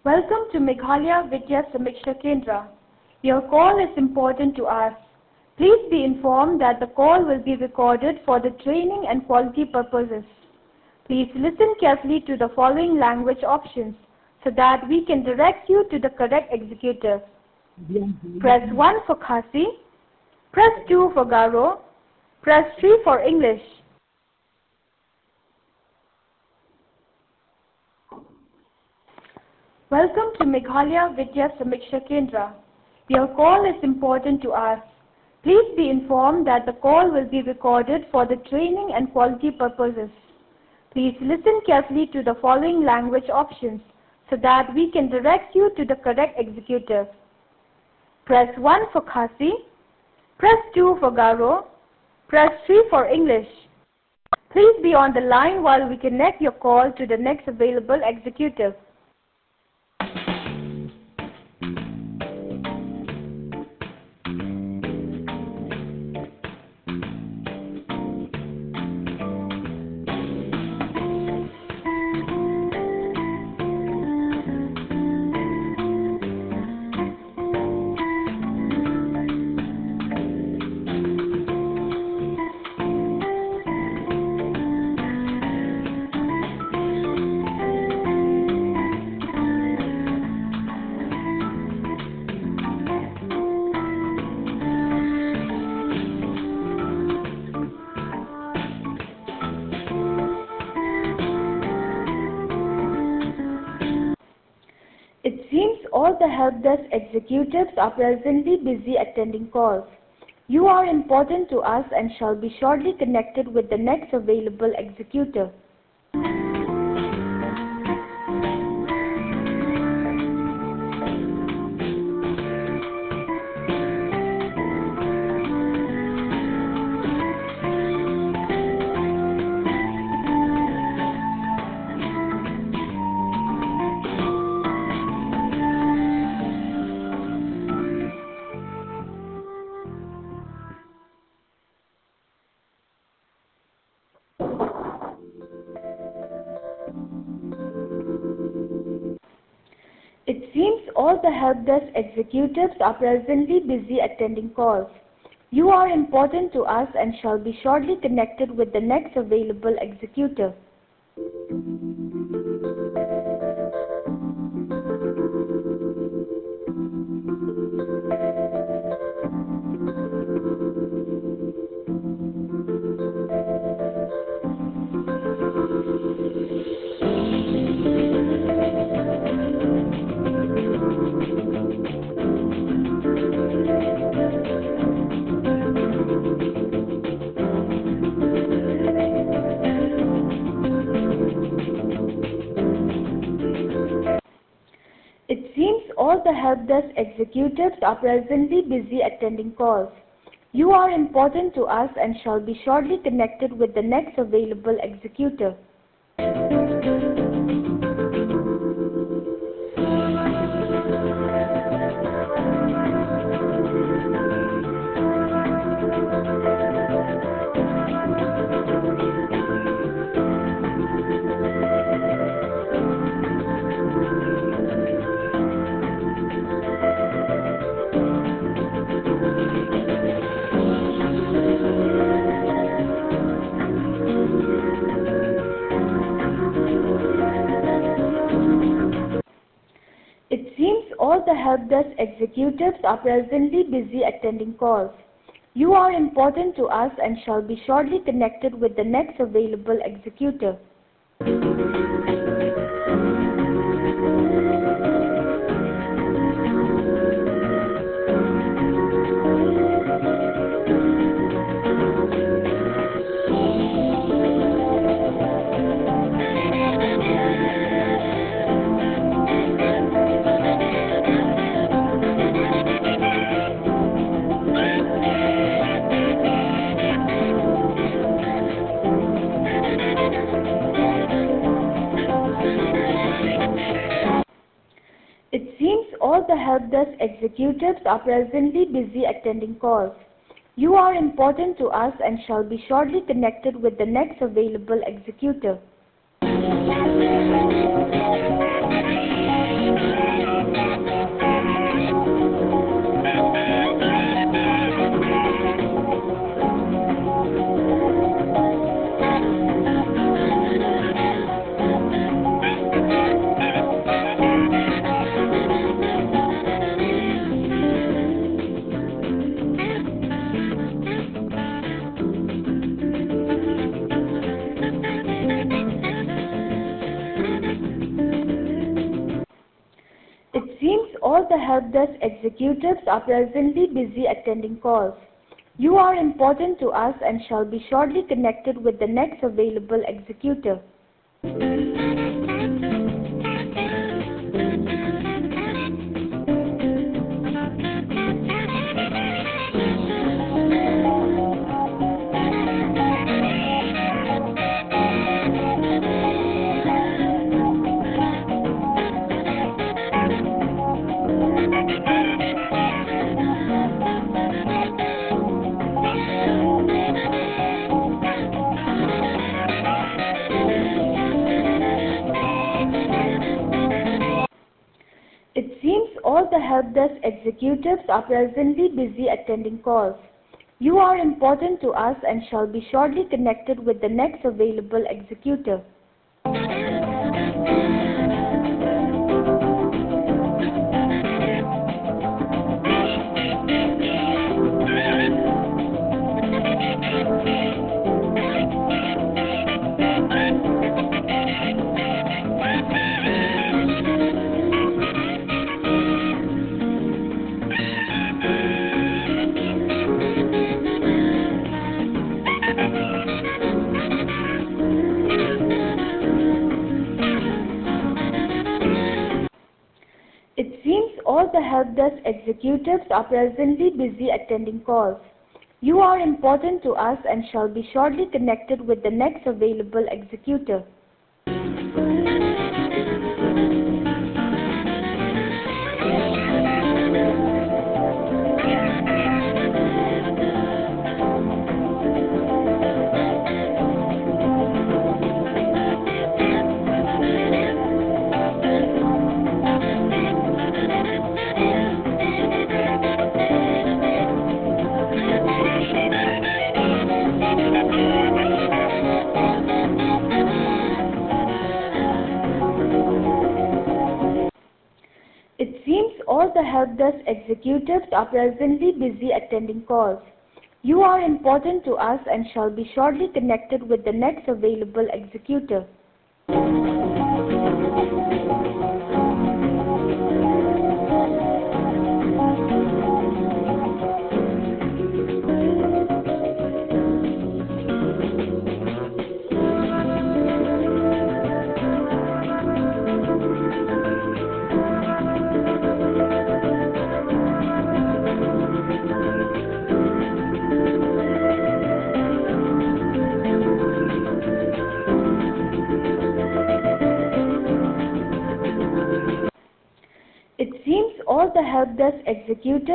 Welcome to Meghalaya Vidya Samiksha Kendra. Your call is important to us. Please be informed that the call will be recorded for the training and quality purposes. Please listen carefully to the following language options so that we can direct you to the correct executive. Press 1 for Khasi, press 2 for Garo, press 3 for English. Welcome to Meghalaya Vidya Samiksha Kendra. Your call is important to us. Please be informed that the call will be recorded for the training and quality purposes. Please listen carefully to the following language options so that we can direct you to the correct executive. Press 1 for Khasi, press 2 for Garo, press 3 for English. Please be on the line while we connect your call to the next available executive. It seems all the help desk executives are presently busy attending calls. You are important to us and shall be shortly connected with the next available executive. It seems all the help desk executives are presently busy attending calls. You are important to us and shall be shortly connected with the next available executive. It seems all the help desk executives are presently busy attending calls. You are important to us and shall be shortly connected with the next available executive. It seems all the help desk executives are presently busy attending calls. You are important to us and shall be shortly connected with the next available executive. It seems all the help desk executives are presently busy attending calls. You are important to us and shall be shortly connected with the next available executive. all the help desk executives are presently busy attending calls. You are important to us and shall be shortly connected with the next available executive. It seems all the help desk executives are presently busy attending calls. You are important to us and shall be shortly connected with the next available executive. It seems all the help desk executives are presently busy attending calls. You are important to us and shall be shortly connected with the next available executive. It seems all the help desk executives are presently busy attending calls. You are important to us and shall be shortly connected with the next available executive. It seems all the help desk executives